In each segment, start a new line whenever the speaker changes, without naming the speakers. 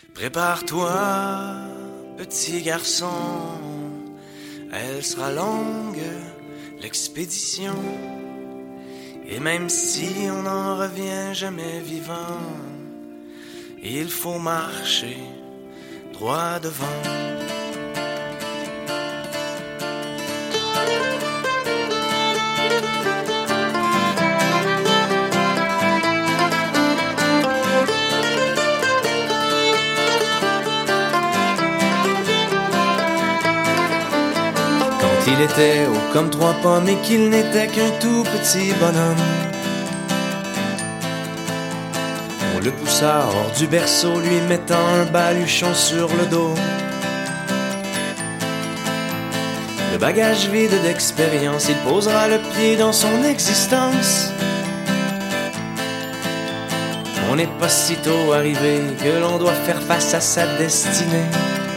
Prépare-toi, petit garçon, elle sera longue, l'expédition. Et même si on n'en revient jamais vivant, il faut marcher droit devant. Il était haut comme 3 pommes et qu'il n'était qu'un tout petit bonhomme. On le poussa hors du berceau, lui mettant un baluchon sur le dos. Le bagage vide d'expérience, il posera le pied dans son existence. On n'est pas si tôt arrivé que l'on doit faire face à sa destinée.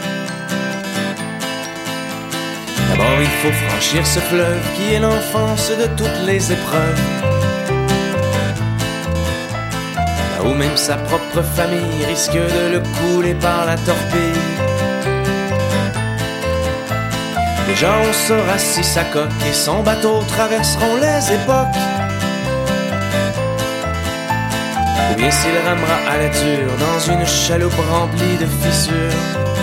D'abord il faut franchir ce fleuve qui est l'enfance de toutes les épreuves. Là où même sa propre famille risque de le couler par la torpille. Déjà on saura si sa coque et son bateau traverseront les époques, ou bien s'il ramera à la dure dans une chaloupe remplie de fissures.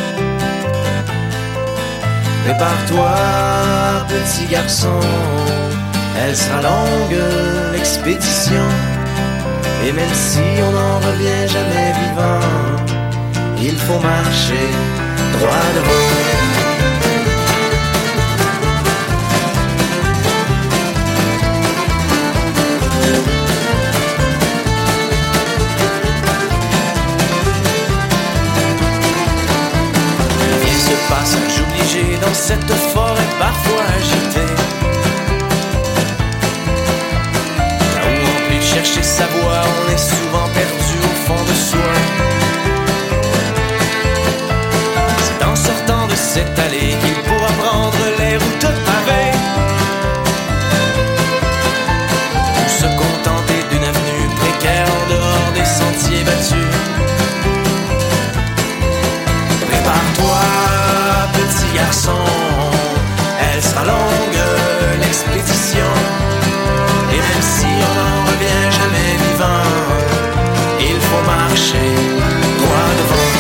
Prépare-toi, petit garçon, elle sera longue, l'expédition. Et même si on n'en revient jamais vivant, il faut marcher droit devant. Passage obligé dans cette forêt parfois agitée, là où en plus de chercher sa voie, on est souvent perdu au fond de soi. C'est en sortant de cette allée qu'il pourra prendre les routes pavées, ou se contenter d'une avenue précaire en dehors des sentiers battus. Prépare-toi, petit garçon, elle sera longue, l'expédition. Et même si on n'en revient jamais vivant, il faut marcher droit devant.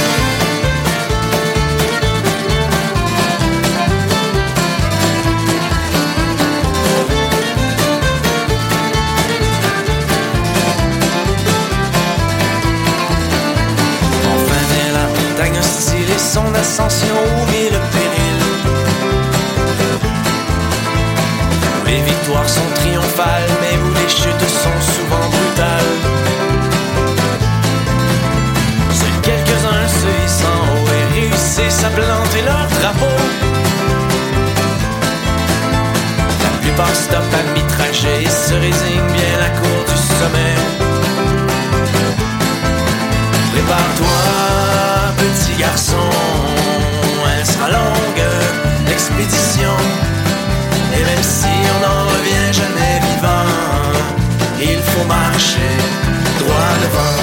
Enfin vient la montagne hostile et son ascension aux 1000 périls. Les victoires sont triomphales, mais où les chutes sont souvent brutales. Seuls quelques-uns se hissent en haut et réussissent à planter leur drapeau. La plupart stoppent à mi-trajet et se résignent bien à court du sommet. Prépare-toi, petit garçon, elle sera longue, l'expédition. Et même si on n'en revient jamais vivant, il faut marcher droit devant.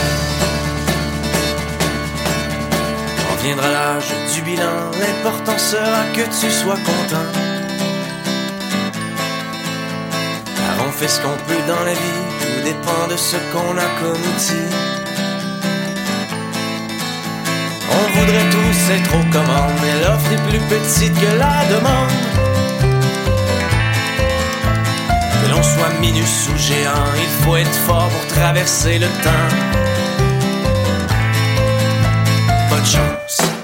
Quand viendra l'âge du bilan, l'important sera que tu sois content. Car on fait ce qu'on peut dans la vie, tout dépend de ce qu'on a comme outil. On voudrait tous être aux commandes, mais l'offre est plus petite que la demande. Que l'on soit minus ou géant, il faut être fort pour traverser le temps. Bonne chance.